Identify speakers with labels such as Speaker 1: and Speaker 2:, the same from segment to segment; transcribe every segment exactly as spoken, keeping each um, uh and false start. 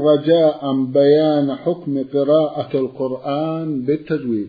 Speaker 1: رجاء بيان حكم قراءة القرآن بالتجويد.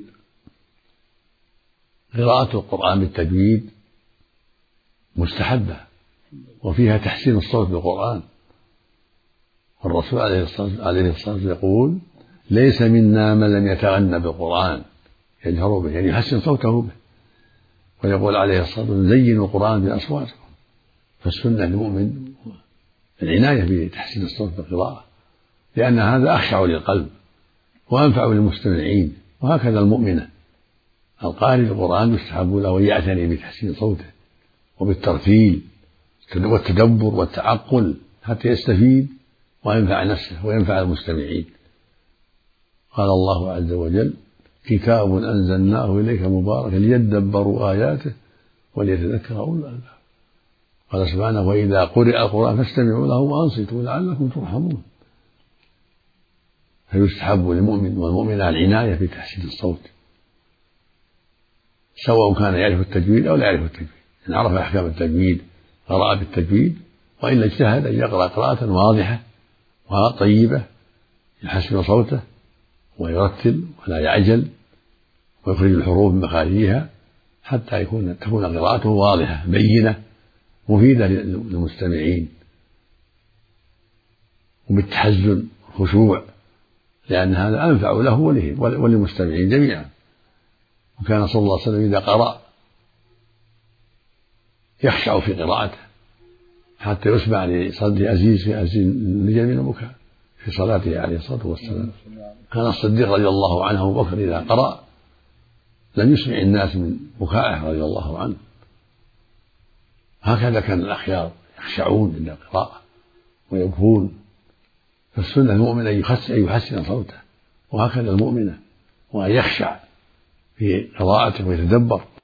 Speaker 2: قراءة القرآن بالتجويد مستحبة وفيها تحسين الصوت بالقرآن، والرسول عليه الصلاة والسلام يقول: ليس منا من لم يتغنى بالقرآن يجهر به، يعني يحسن صوته به. ويقول عليه الصلاة والسلام: زينوا القرآن بأصواتكم. فالسنة للمؤمن العناية بتحسين الصوت بالقراءة، لأن هذا أخشع للقلب وأنفع للمستمعين. وهكذا المؤمنة القارئ للقرآن يستحب له أن يعتني بتحسين صوته وبالترتيل والتدبر والتعقل حتى يستفيد وينفع نفسه وينفع المستمعين. قال الله عز وجل: كتاب أنزلناه إليك مبارك ليدبروا آياته وليتذكر أولو الألباب. قال سبحانه: وإذا قرئ القرآن فاستمعوا له وأنصتوا لعلكم ترحمون. فيستحب للمؤمن والمؤمنة العناية بتحسين الصوت، سواء كان يعرف التجويد أو لا يعرف التجويد. إن عرف أحكام التجويد قرأ بالتجويد، وإلا اجتهد أن يقرأ قراءة واضحة وطيبة يحسن صوته ويرتل ولا يعجل ويخرج الحروف من مخارجها حتى يكون تكون قراءته واضحة بينة مفيدة للمستمعين، وبالتحزن والخشوع، لأن هذا أنفع له وللمستمعين جميعا. وكان صلى الله عليه وسلم إذا قرأ يخشع في قراءته حتى يسمع لصدره أزيز في أزيز النجم من البكاء في صلاته عليه الصلاة والسلام. كان الصديق رضي الله عنه أبو بكر إذا قرأ لم يسمع الناس من بكائه رضي الله عنه. هكذا كان الأخيار يخشعون عند القراءة ويبكون. فالسنة المؤمن أن يحسن صوته، وهكذا المؤمنة، وأن يخشع في قراءته ويتدبر